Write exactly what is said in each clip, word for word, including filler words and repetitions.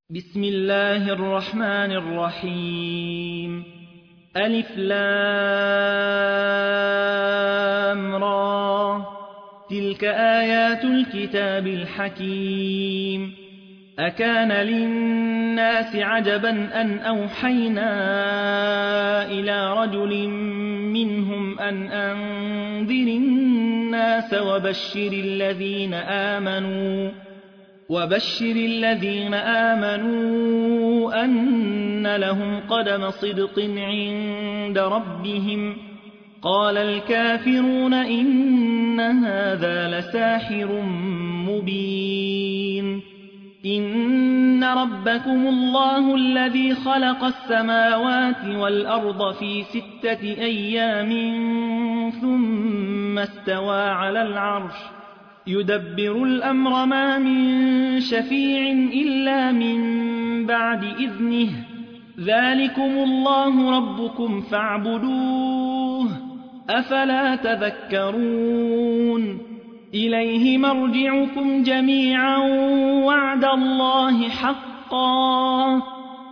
بسم الله الرحمن الرحيم ألف لام را تلك آيات الكتاب الحكيم أكان للناس عجبا أن أوحينا إلى رجل منهم أن أنذر الناس وبشر الذين آمنوا وبشر الذين آمنوا أن لهم قدم صدق عند ربهم قال الكافرون إن هذا لساحر مبين إن ربكم الله الذي خلق السماوات والأرض في ستة أيام ثم استوى على العرش يدبر الأمر ما من شفيع إلا من بعد إذنه ذلكم الله ربكم فاعبدوه أفلا تذكرون إليه مرجعكم جميعا وعد الله حقا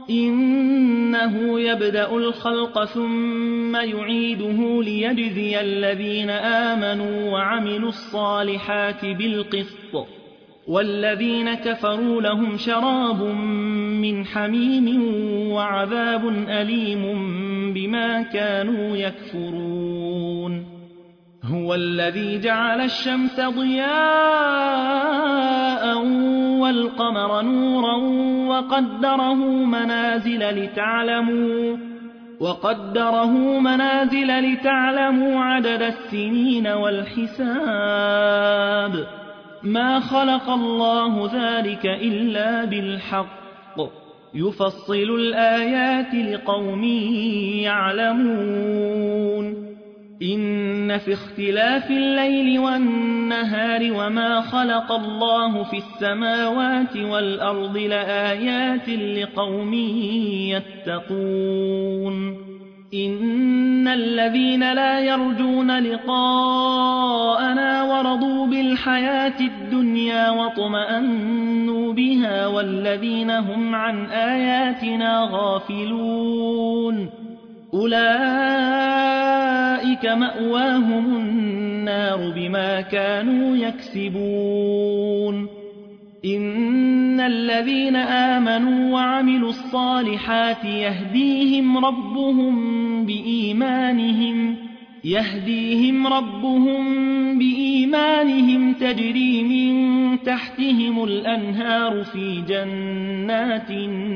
إنه يبدأ الخلق ثم يعيده ليجزي الذين آمنوا وعملوا الصالحات بالقسط والذين كفروا لهم شراب من حميم وعذاب أليم بما كانوا يكفرون هو الذي جعل الشمس ضياء والقمر نورا وقدره منازل لتعلموا وقدره منازل لتعلموا عدد السنين والحساب ما خلق الله ذلك إلا بالحق يفصل الآيات لقوم يعلمون إن في اختلاف الليل والنهار وما خلق الله في السماوات والأرض لآيات لقوم يتقون إن الذين لا يرجون لقاءنا ورضوا بالحياة الدنيا واطمأنوا بها والذين هم عن آياتنا غافلون أولئك مأواهم النار بما كانوا يكسبون إن الذين آمنوا وعملوا الصالحات يهديهم ربهم بإيمانهم يهديهم ربهم بإيمانهم تجري من تحتهم الأنهار في جنات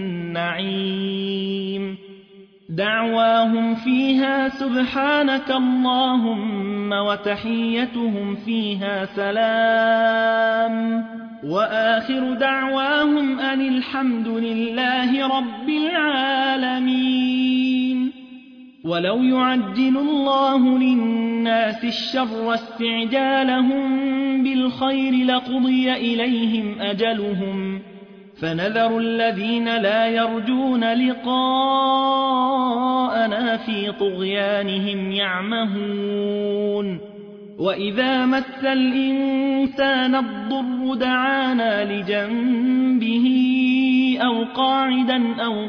النعيم دعواهم فيها سبحانك اللهم وتحيتهم فيها سلام وآخر دعواهم أن الحمد لله رب العالمين ولو يعجل الله للناس الشر استعجالهم بالخير لقضي إليهم أجلهم فنذر الذين لا يرجون لقاءنا في طغيانهم يعمهون وإذا مس الإنسان الضر دعانا لجنبه أو قاعدا أو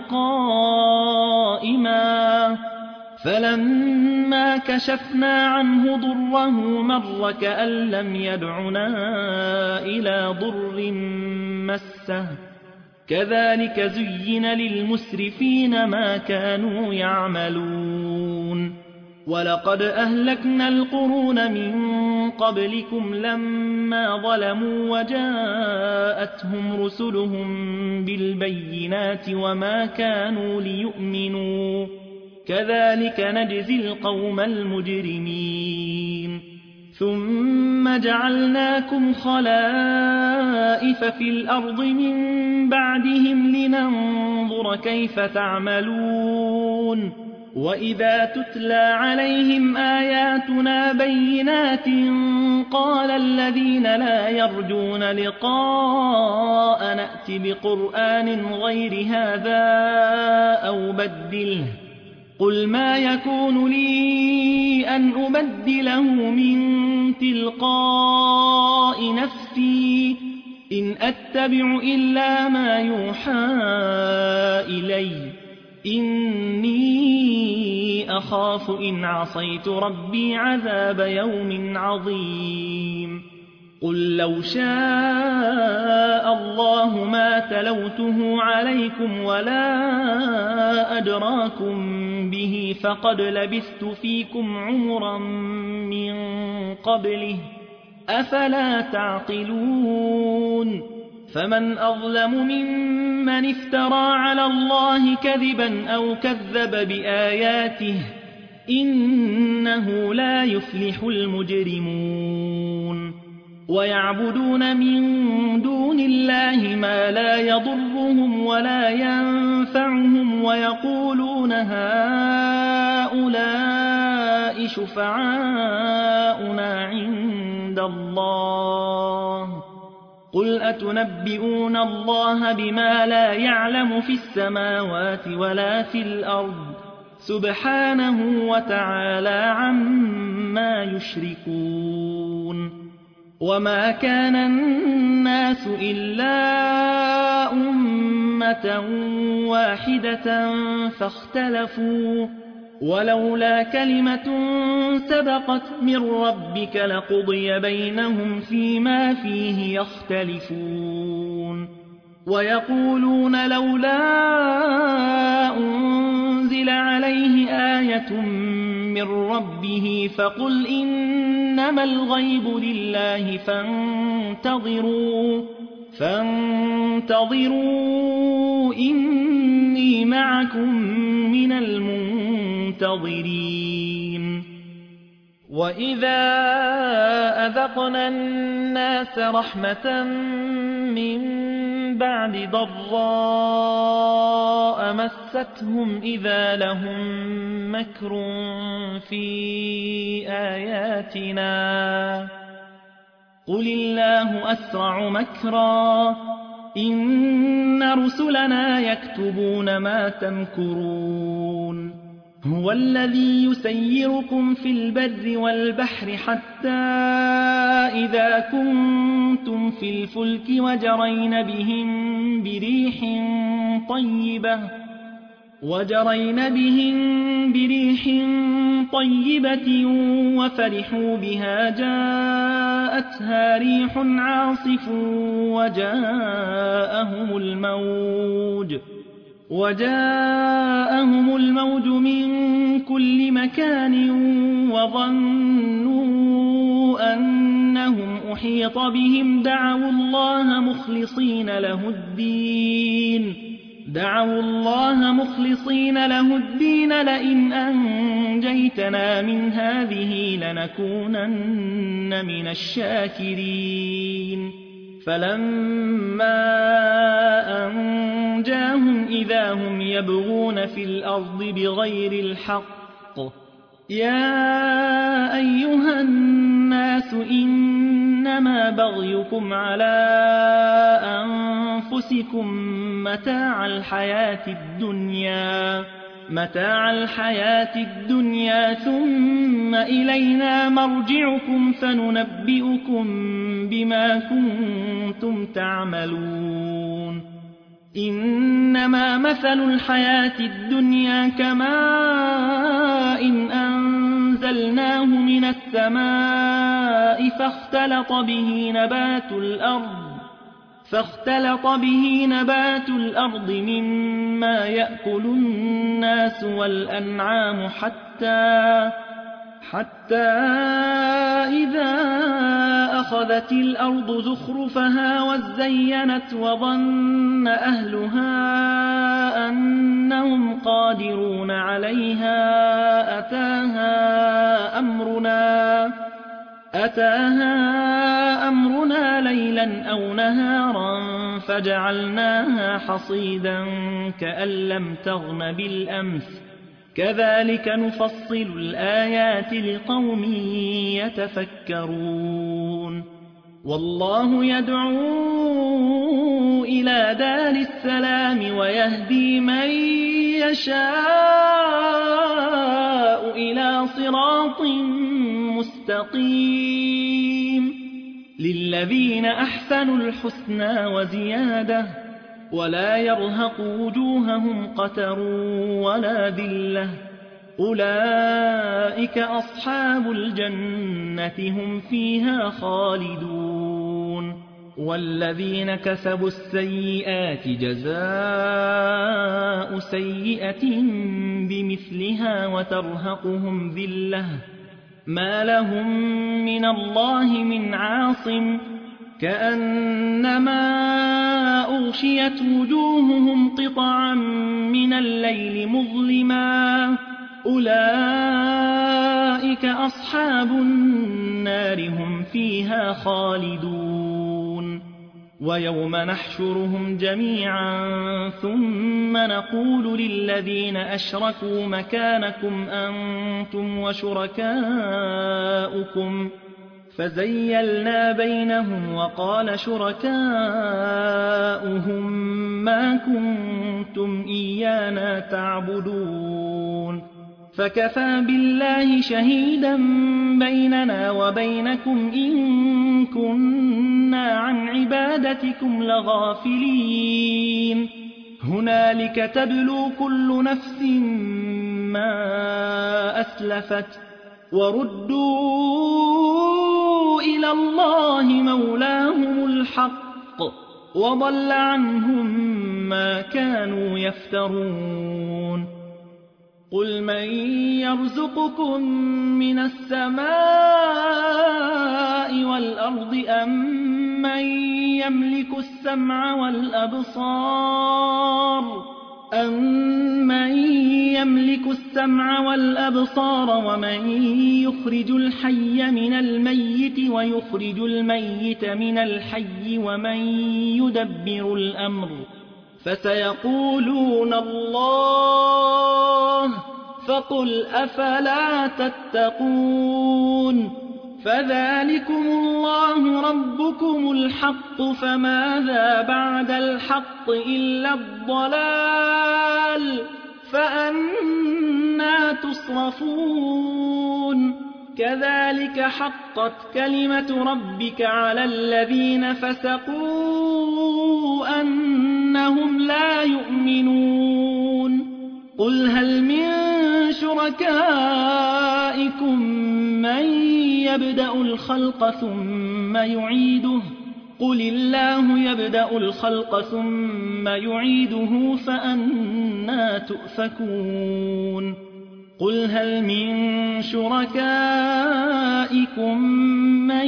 قائما فلما كشفنا عنه ضره مر كأن لم يدعنا إلى ضر مسه كذلك زين للمسرفين ما كانوا يعملون ولقد أهلكنا القرون من قبلكم لما ظلموا وجاءتهم رسلهم بالبينات وما كانوا ليؤمنوا كذلك نجزي القوم المجرمين ثم جعلناكم خلائف في الأرض من بعدهم لننظر كيف تعملون وإذا تتلى عليهم آياتنا بينات قال الذين لا يرجون لقاء نأت بقرآن غير هذا أو بدله قل ما يكون لي أن أبدله من تلقاء نفسي إن أتبع إلا ما يوحى إلي إني أخاف إن عصيت ربي عذاب يوم عظيم قل لو شاء الله ما تلوته عليكم ولا أدراكم به فقد لبثت فيكم عمرا من قبله أفلا تعقلون فمن أظلم ممن افترى على الله كذبا أو كذب بآياته إنه لا يفلح المجرمون ويعبدون من دون الله ما لا يضرهم ولا ينفعهم ويقولون هؤلاء شفعاؤنا عند الله قل أتنبئون الله بما لا يعلم في السماوات ولا في الأرض سبحانه وتعالى عما يشركون وما كان الناس إلا أمة واحدة فاختلفوا ولولا كلمة سبقت من ربك لقضي بينهم فيما فيه يختلفون ويقولون لولا أنزل عليه آية من ربه فقل إنما الغيب لله فانتظروا فانتظروا إني معكم من المنتظرين وإذا أذقنا الناس رحمة من بعد ضراء مستهم إذا لهم مكر في آياتنا قل الله أسرع مكرا إن رسلنا يكتبون ما تمكرون هو الذي يسيركم في البر والبحر حتى إذا كنتم في الفلك وجرين بهم بريح طيبة وجرين بهم بريح طيبة وفرحوا بها جاءتها ريح عاصف وجاءهم الموج وجاءهم الموج من كل مكان وظنوا أنهم أحيط بهم دعوا الله مخلصين له الدين دعوا الله مخلصين له الدين لئن أنجيتنا من هذه لنكونن من الشاكرين فلما أنجاهم إذا هم يبغون في الأرض بغير الحق يا أيها الناس إنما بغيكم على أنفسكم متاع الحياة الدنيا متاع الحياة الدنيا ثم إلينا مرجعكم فننبئكم بما كنتم تعملون إنما مثل الحياة الدنيا كماء إن أنزلناه من السماء فاختلط به نبات الأرض فاختلط به نبات الأرض مما يأكل الناس والأنعام حتى حتى إذا أخذت الأرض زخرفها وزينت وظن أهلها أنهم قادرون عليها أتاها أمرنا أتاها أمرنا ليلا أو نهارا فجعلناها حصيدا كأن لم تغن بالأمس كذلك نفصل الآيات لقوم يتفكرون والله يدعو إلى دار السلام ويهدي من يشاء إلى صراط مستقيم للذين أحسنوا الحسنى وزيادة ولا يرهق وجوههم قتر ولا ذلة أولئك أصحاب الجنة هم فيها خالدون والذين كسبوا السيئات جزاء سيئة بمثلها وترهقهم ذلة ما لهم من الله من عاصم كأنما أغشيت وجوههم قطعا من الليل مظلما أولئك أصحاب النار هم فيها خالدون ويوم نحشرهم جميعا ثم نقول للذين أشركوا مكانكم أنتم وشركاؤكم فزيلنا بينهم وقال شركاؤهم ما كنتم إيانا تعبدون فكفى بالله شهيدا بيننا وبينكم إن كنا عن عبادتكم لغافلين هنالك تبلو كل نفس ما أسلفت وردوا إلى الله مولاهم الحق وضل عنهم ما كانوا يفترون قل من يرزقكم من السماء والأرض أم من يملك السمع والأبصار أَمَّن يَمْلِكُ السَّمْعَ وَالْأَبْصَارَ وَمَن يُخْرِجُ الْحَيَّ مِنَ الْمَيِّتِ وَيُخْرِجُ الْمَيِّتَ مِنَ الْحَيِّ وَمَن يُدَبِّرُ الْأَمْرَ فَسَيَقُولُونَ اللَّهُ فَقُلْ أَفَلَا تَتَّقُونَ فذلكم الله ربكم الحق فماذا بعد الحق إلا الضلال فأنا تصرفون كذلك حقت كلمة ربك على الذين فسقوا أنهم لا يؤمنون قل هل من شركائكم من يبدأ الخلق ثم يعيده قل الله يبدأ الخلق ثم يعيده فأنا تؤفكون قل هل من شركائكم من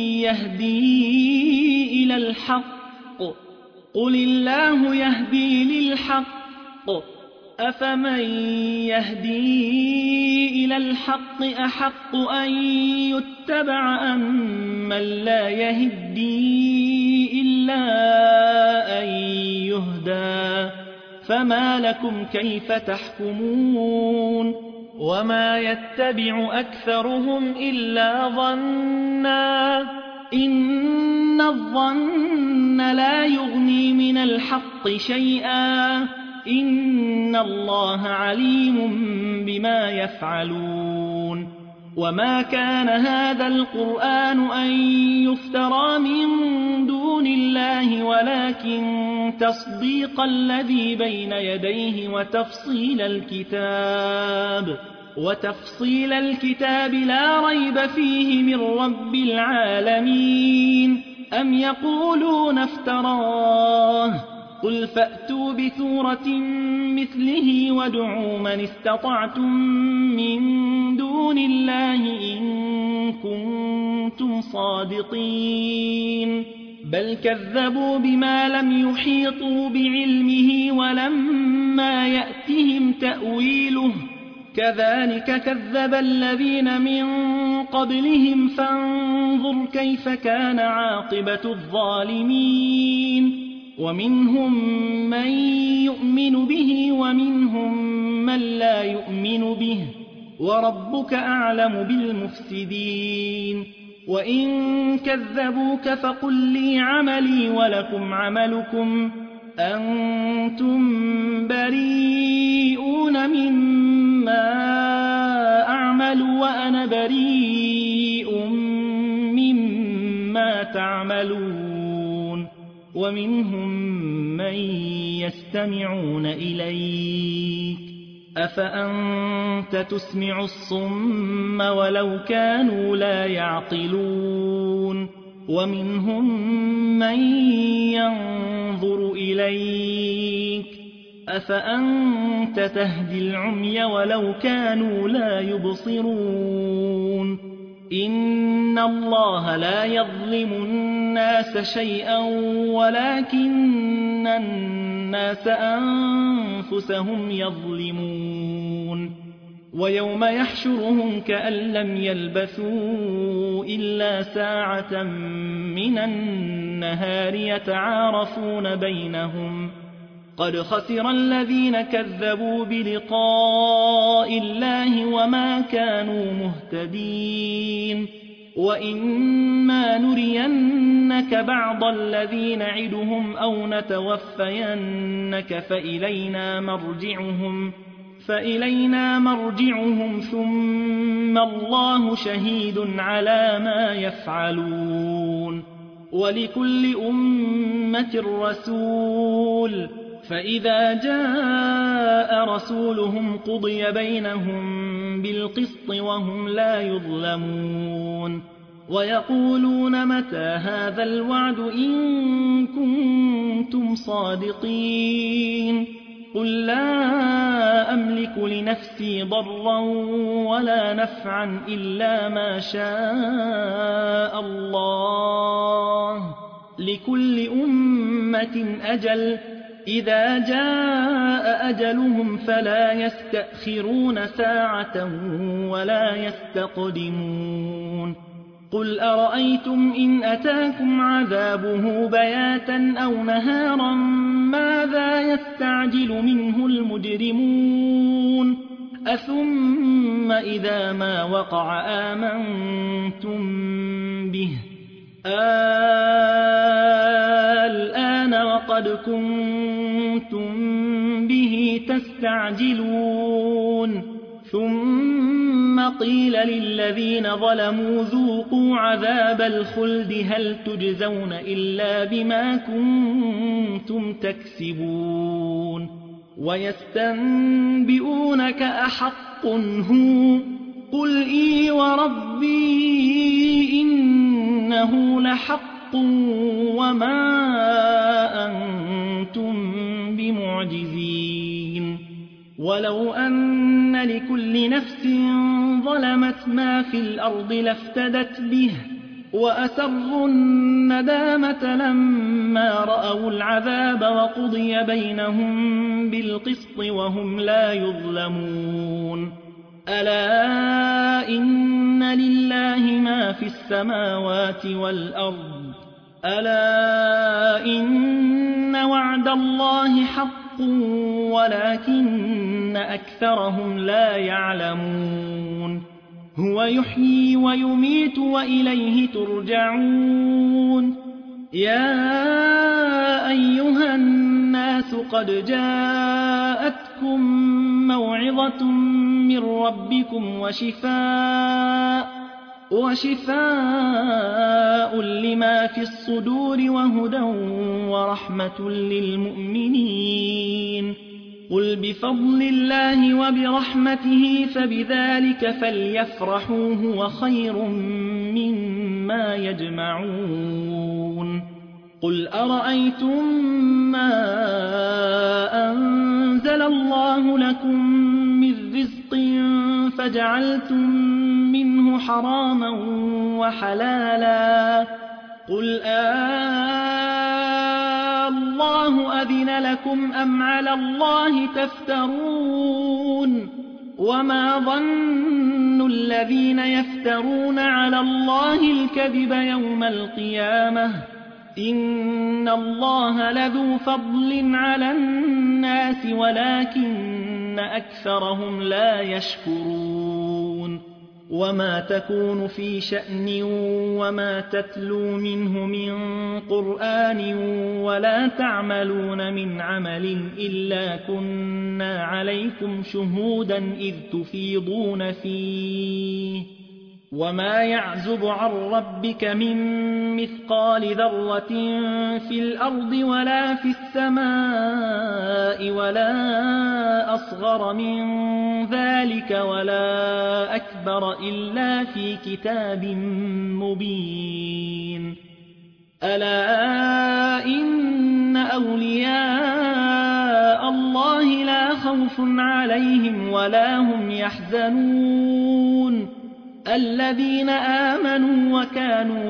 يهدي إلى الحق قل الله يهدي للحق أفمن يهدي إلى الحق أحق أن يتبع أم من لا يهدي إلا أن يهدى فما لكم كيف تحكمون وما يتبع أكثرهم إلا ظنا إن الظن لا يغني من الحق شيئا إن الله عليم بما يفعلون وما كان هذا القرآن أن يفترى من دون الله ولكن تصديق الذي بين يديه وتفصيل الكتاب وتفصيل الكتاب لا ريب فيه من رب العالمين أم يقولون افتراه قل فأتوا بسورة مثله وادعوا من استطعتم من دون الله إن كنتم صادقين بل كذبوا بما لم يحيطوا بعلمه ولما يأتهم تأويله كذلك كذب الذين من قبلهم فانظر كيف كان عاقبة الظالمين ومنهم من يؤمن به ومنهم من لا يؤمن به وربك أعلم بالمفسدين وإن كذبوك فقل لي عملي ولكم عملكم أنتم بريئون مما أعمل وأنا بريء مما تعملون ومنهم من يستمعون إليك أفأنت تسمع الصم ولو كانوا لا يعقلون ومنهم من ينظر إليك أفأنت تهدي العمي ولو كانوا لا يبصرون إن الله لا يظلم الناس شيئا ولكن الناس أنفسهم يظلمون ويوم يحشرهم كأن لم يلبثوا إلا ساعة من النهار يتعارفون بينهم قد خسر الذين كذبوا بلقاء الله وما كانوا مهتدين وإما نرينك بعض الذي نعدهم أو نتوفينك فإلينا مرجعهم فإلينا مرجعهم ثم الله شهيد على ما يفعلون ولكل أمة رسول فإذا جاء رسولهم قضي بينهم بالقسط وهم لا يظلمون ويقولون متى هذا الوعد إن كنتم صادقين قل لا أملك لنفسي ضرا ولا نفعا إلا ما شاء الله لكل أمة أجل إذا جاء أجلهم فلا يستأخرون ساعة ولا يستقدمون قل أرأيتم إن أتاكم عذابه بياتا أو نهارا ماذا يستعجل منه المجرمون أثم إذا ما وقع آمنتم به الآن وقد كنتم به تستعجلون ثم قيل للذين ظلموا ذوقوا عذاب الخلد هل تجزون إلا بما كنتم تكسبون ويستنبئونك أحق هو قل إي وربي إنه لحق وما أنتم بمعجزين ولو أن لكل نفس ظلمت ما في الأرض لافتدت به وأسروا الندامة لما رأوا العذاب وقضي بينهم بالقسط وهم لا يظلمون ألا إن لله ما في السماوات والأرض ألا إن وعد الله حق ولكن أكثرهم لا يعلمون هو يحيي ويميت وإليه ترجعون يا أيها الناس قد جاءتكم موعظة من ربكم وشفاء وشفاء لما في الصدور وهدى ورحمة للمؤمنين قل بفضل الله وبرحمته فبذلك فليفرحوا هو خير مما يجمعون قل أرأيتم ما أنزل الله لكم من رزق فجعلتم منه حراما وحلالا قل آه الله أذن لكم أم على الله تفترون وما ظن الذين يفترون على الله الكذب يوم القيامة إن الله لذو فضل على الناس ولكن أكثرهم لا يشكرون وما تكون في شأن وما تتلو منه من قرآن ولا تعملون من عمل إلا كنا عليكم شهودا إذ تفيضون فيه وما يعزب عن ربك من مثقال ذرة في الأرض ولا في السماء ولا أصغر من ذلك ولا أكبر إلا في كتاب مبين. ألا إن أولياء الله لا خوف عليهم ولا هم يحزنون الذين آمنوا وكانوا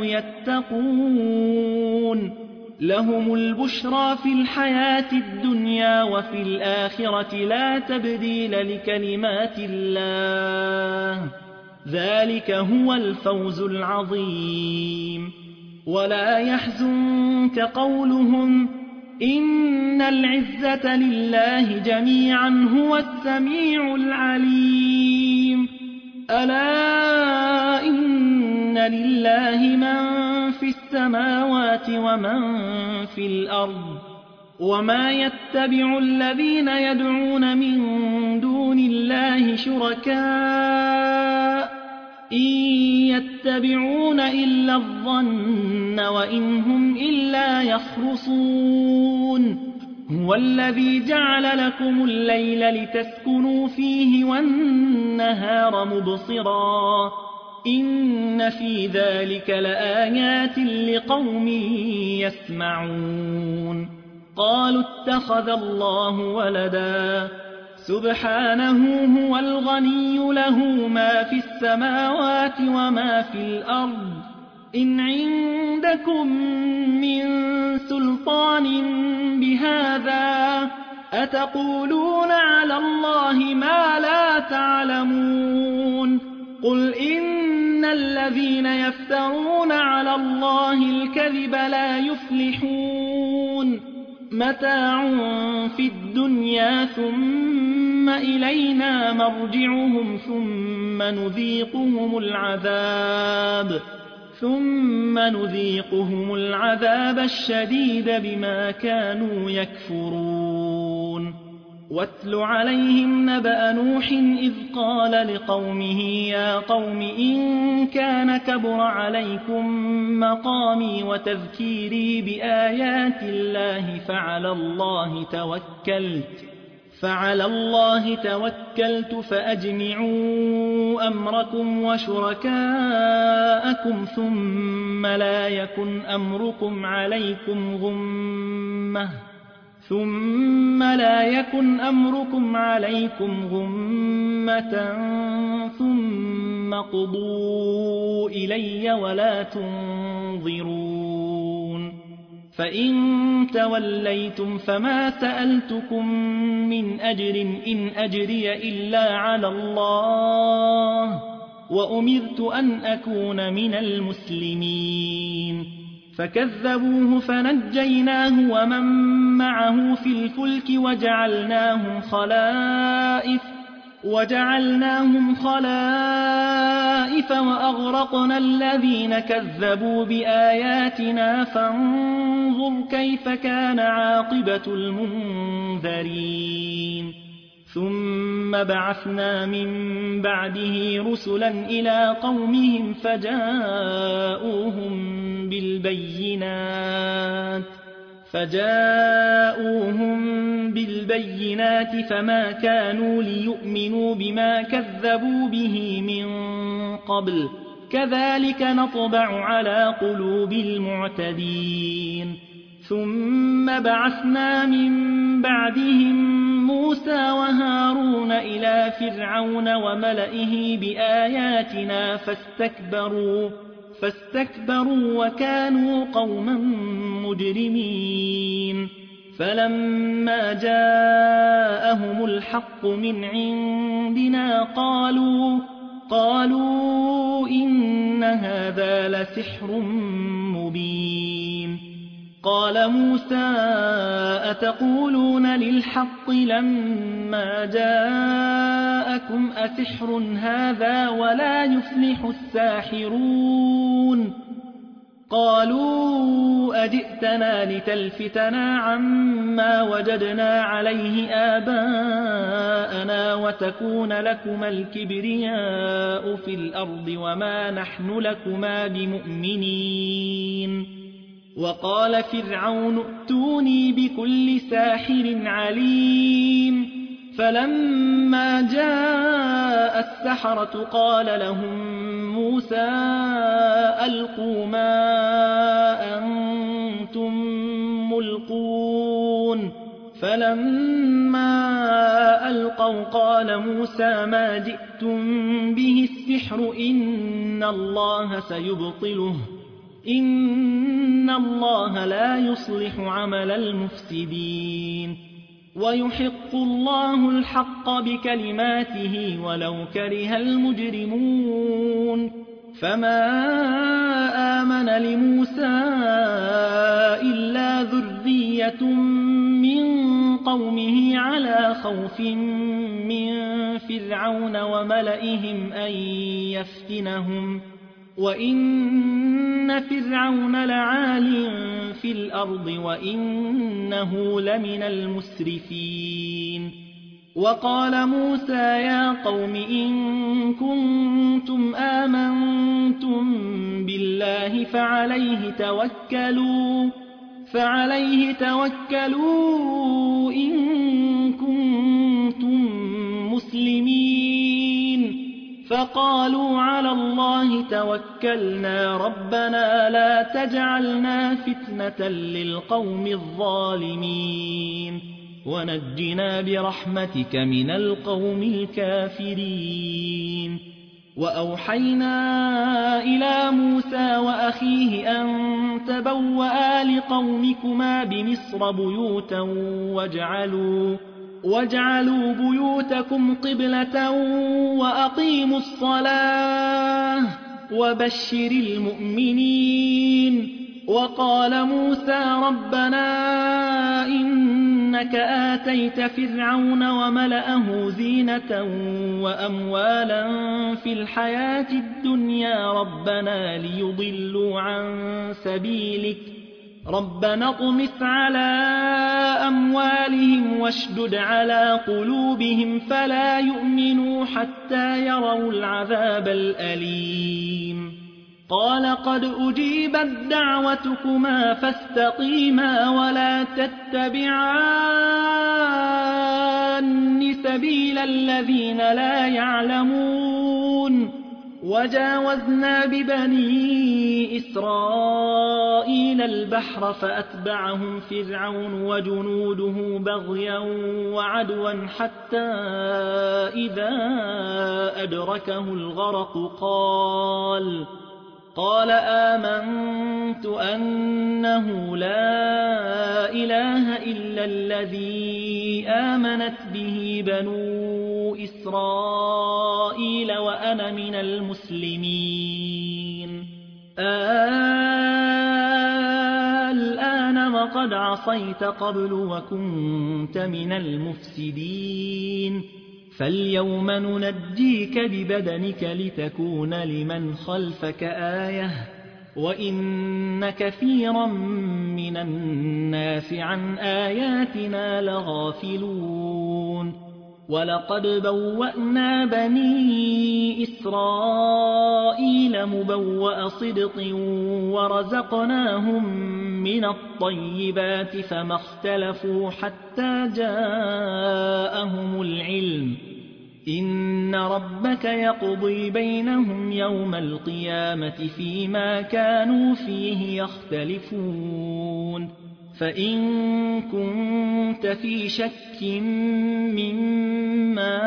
يتقون لهم البشرى في الحياة الدنيا وفي الآخرة لا تبديل لكلمات الله ذلك هو الفوز العظيم. ولا يحزنك قولهم إن العزة لله جميعا هو السميع العليم. ألا إن لله من في السماوات ومن في الأرض وما يتبع الذين يدعون من دون الله شركاء إن يتبعون إلا الظن وإن هم إلا يخرصون. هو الذي جعل لكم الليل لتسكنوا فيه والنهار مبصرا إن في ذلك لآيات لقوم يسمعون. قالوا اتخذ الله ولدا سبحانه هو الغني له ما في السماوات وما في الأرض إن عندكم من سلطان بهذا أتقولون على الله ما لا تعلمون. قل إن الذين يفترون على الله الكذب لا يفلحون متاع في الدنيا ثم إلينا مرجعهم ثم نذيقهم العذاب ثم نذيقهم العذاب الشديد بما كانوا يكفرون. واتل عليهم نبأ نوح إذ قال لقومه يا قوم إن كان كبر عليكم مقامي وتذكيري بآيات الله فعلى الله توكلت فعلى الله توكلت فأجمعوا أمركم وشركاءكم ثم لا يكن أمركم عليكم غمة ثم لا يكن أمركم عليكم غمة ثم قضوا إلي ولا تنظرون. فإن توليتم فما سألتكم من أجر إن أجري إلا على الله وأمرت أن أكون من المسلمين. فكذبوه فنجيناه ومن معه في الفلك وجعلناهم خلائف وجعلناهم خلائف وأغرقنا الذين كذبوا بآياتنا فانظر كيف كان عاقبة المنذرين. ثم بعثنا من بعده رسلا إلى قومهم فجاءوهم بالبينات فجاءوهم بالبينات فما كانوا ليؤمنوا بما كذبوا به من قبل كذلك نطبع على قلوب المعتدين. ثم بعثنا من بعدهم موسى وهارون إلى فرعون وملئه بآياتنا فاستكبروا فاستكبروا وكانوا قوما مجرمين. فلما جاءهم الحق من عندنا قالوا قالوا إن هذا لسحر مبين. قال موسى أتقولون للحق لما جاءكم أسحر هذا ولا يفلح الساحرون. قالوا أجئتنا لتلفتنا عما وجدنا عليه آباءنا وتكون لكما الكبرياء في الأرض وما نحن لكما بمؤمنين وقال فرعون ائتوني بكل ساحر عليم فلما جاء السحرة قال لهم موسى ألقوا ما أنتم ملقون فلما ألقوا قال موسى ما جئتم به السحر إن الله سيبطله إن الله لا يصلح عمل المفسدين ويحق الله الحق بكلماته ولو كره المجرمون فما آمن لموسى إلا ذرية من قومه على خوف من فرعون وملئهم أن يفتنهم وإن فرعون لعال في الأرض وإنه لمن المسرفين وقال موسى يا قوم إن كنتم آمنتم بالله فعليه توكلوا فعليه توكلوا إن كنتم مسلمين فقالوا على الله توكلنا ربنا لا تجعلنا فتنة للقوم الظالمين ونجنا برحمتك من القوم الكافرين وأوحينا إلى موسى وأخيه أن تبوأ لقومكما بمصر بيوتا واجعلوا واجعلوا بيوتكم قبلة وأقيموا الصلاة وبشر المؤمنين وقال موسى ربنا إنك آتيت فرعون وملأه زينة وأموالا في الحياة الدنيا ربنا ليضلوا عن سبيلك ربنا اطمس على أموالهم واشدد على قلوبهم فلا يؤمنوا حتى يروا العذاب الأليم قال قد أجيبت دعوتكما فاستقيما ولا تتبعان سبيل الذين لا يعلمون وجاوزنا ببني إسرائيل البحر فأتبعهم فرعون وجنوده بغيا وعدوا حتى إذا أدركه الغرق قال قال آمنت أنه لا إله إلا الذي آمنت به بنو إسرائيل وأنا من المسلمين الآن وقد عصيت قبل وكنت من المفسدين فاليوم ننجيك ببدنك لتكون لمن خلفك آية وإن كثيرا من الناس عن آياتنا لغافلون ولقد بوأنا بني إسرائيل مبوأ صدق ورزقناهم من الطيبات فما اختلفوا حتى جاءهم العلم إن ربك يقضي بينهم يوم القيامة فيما كانوا فيه يختلفون فإن كنت في شك مما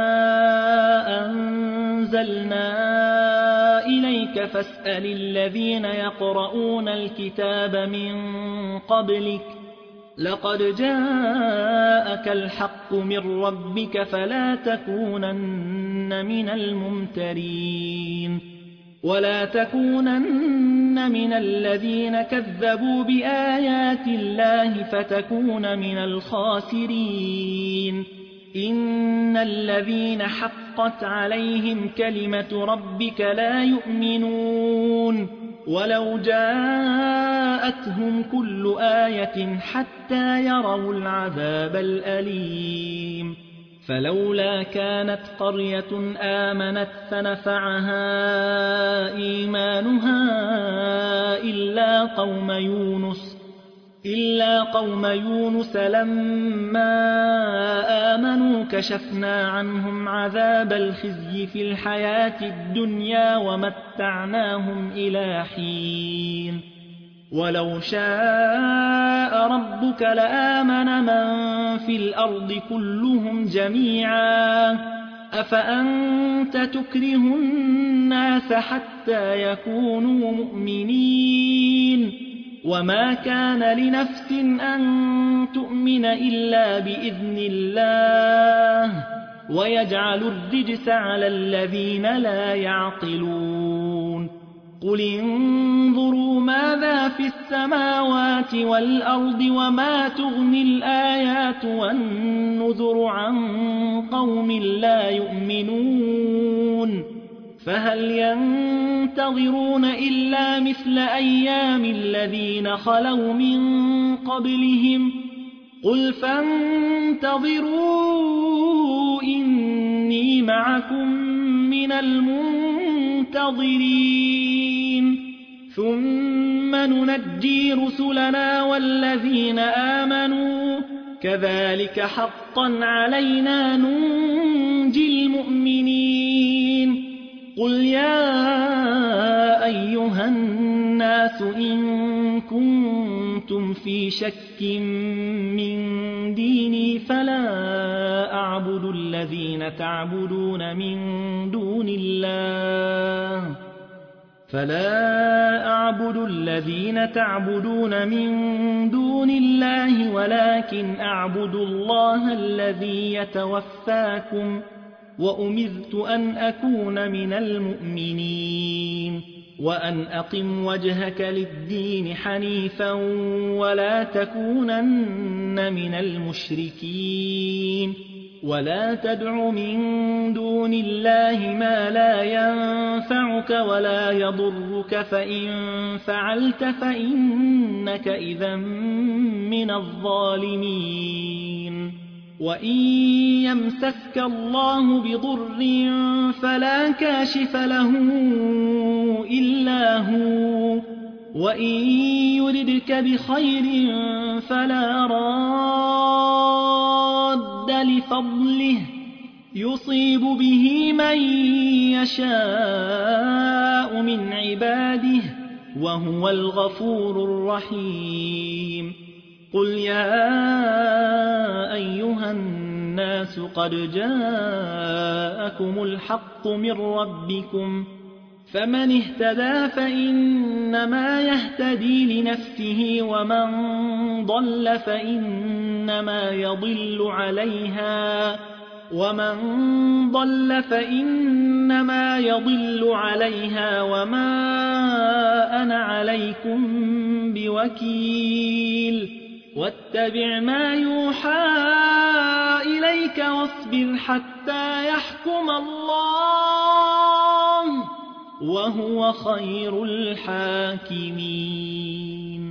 أنزلنا إليك فاسأل الذين يقرؤون الكتاب من قبلك لقد جاءك الحق من ربك فلا تكونن من الممترين ولا تكونن من الذين كذبوا بآيات الله فتكون من الخاسرين إن الذين حقت عليهم كلمة ربك لا يؤمنون ولو جاءتهم كل آية حتى يروا العذاب الأليم فلولا كانت قرية آمنت فنفعها إيمانها إلا قوم يونس إلا قوم يونس لما آمنوا كشفنا عنهم عذاب الخزي في الحياة الدنيا ومتعناهم إلى حين ولو شاء ربك لآمن من في الأرض كلهم جميعا أفأنت تكره الناس حتى يكونوا مؤمنين وما كان لنفس أن تؤمن إلا بإذن الله ويجعل الرجس على الذين لا يعقلون قل انظروا ماذا في السماوات والأرض وما تغني الآيات والنذر عن قوم لا يؤمنون فهل ينتظرون إلا مثل أيام الذين خلوا من قبلهم قل فانتظروا إني معكم من المنتظرين ثم ننجي رسلنا والذين آمنوا كذلك حقا علينا ننجي المؤمنين قل يا أيها الناس إن كنتم في شك من ديني فلا أعبد الذين تعبدون من دون الله فلا أعبد الذين تعبدون من دون الله ولكن أعبد الله الذي يتوفاكم وأمرت أن أكون من المؤمنين وأن أقم وجهك للدين حنيفا ولا تكونن من المشركين ولا تدع من دون الله ما لا ينفعك ولا يضرك فإن فعلت فإنك إذا من الظالمين وإن يمسك الله بضر فلا كاشف له إلا هو وإن يردك بخير فلا راد لفضله يصيب به من يشاء من عباده وهو الغفور الرحيم قل يا أيها الناس قد جاءكم الحق من ربكم فمن اهتدى فإنما يهتدي لنفسه ومن ضل فإنما يضل عليها ومن ضل فإنما يضل عليها وما أنا عليكم بوكيل واتبع ما يوحى إليك واصبر حتى يحكم الله وهو خير الحاكمين